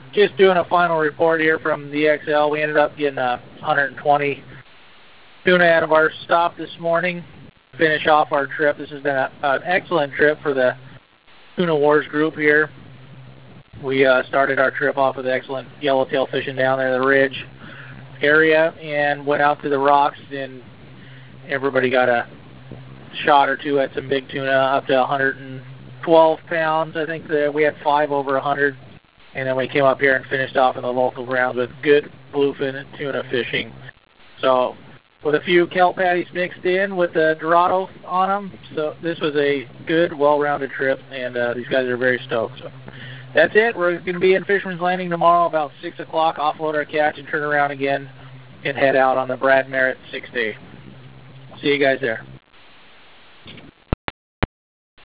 just doing a final report here from the XL. We ended up getting 120 tuna out of our stop this morning. Finish off our trip. This has been an excellent trip for the Tuna Wars group here. We started our trip off with excellent yellowtail fishing down there in the ridge area and went out to the rocks, and everybody got a shot or two at some big tuna up to 112 pounds. I think that we had 5 over 100, and then we came up here and finished off in the local grounds with good bluefin tuna fishing. So with a few kelp patties mixed in with the Dorado on them. So this was a good, well-rounded trip, and these guys are very stoked. So that's it. We're going to be in Fisherman's Landing tomorrow about 6 o'clock, offload our catch, and turn around again and head out on the Brad Merritt 6-day. See you guys there.